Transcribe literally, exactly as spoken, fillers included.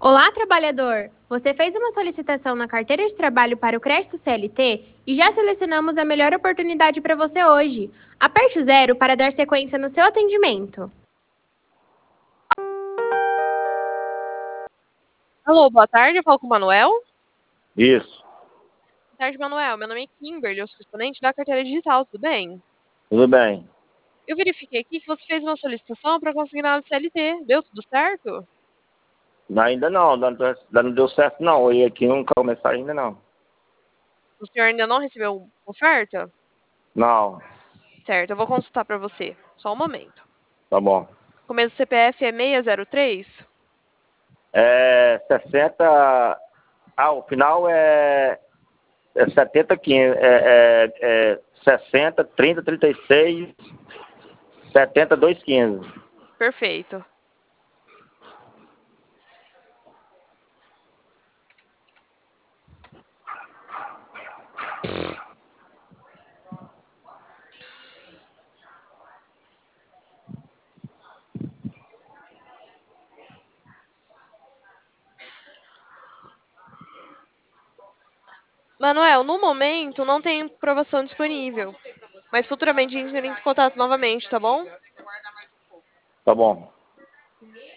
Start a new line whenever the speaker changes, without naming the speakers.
Olá, trabalhador! Você fez uma solicitação na carteira de trabalho para o crédito C L T e já selecionamos a melhor oportunidade para você hoje. Aperte o zero para dar sequência no seu atendimento.
Alô, boa tarde, eu falo com o Manuel.
Isso,
Boa tarde, Manuel. Meu nome é Kimberly, eu sou estudante da carteira digital, tudo bem?
tudo bem.
Eu verifiquei aqui que você fez uma solicitação para conseguir na C L T. Deu tudo certo?
Ainda não, ainda não ainda não deu certo não. E aqui não começar ainda não.
O senhor ainda não recebeu oferta?
Não,
Certo, eu vou consultar para você. Só um momento.
tá bom.
Começo do C P F é seiscentos e três?
É sessenta. Ah, o final é, é setenta, quinze. É, é, é sessenta, trinta, trinta e seis, setenta, dois, quinze.
Perfeito. Manuel, no momento não tem aprovação disponível, mas futuramente a gente entra em contato novamente, tá bom?
Tá bom.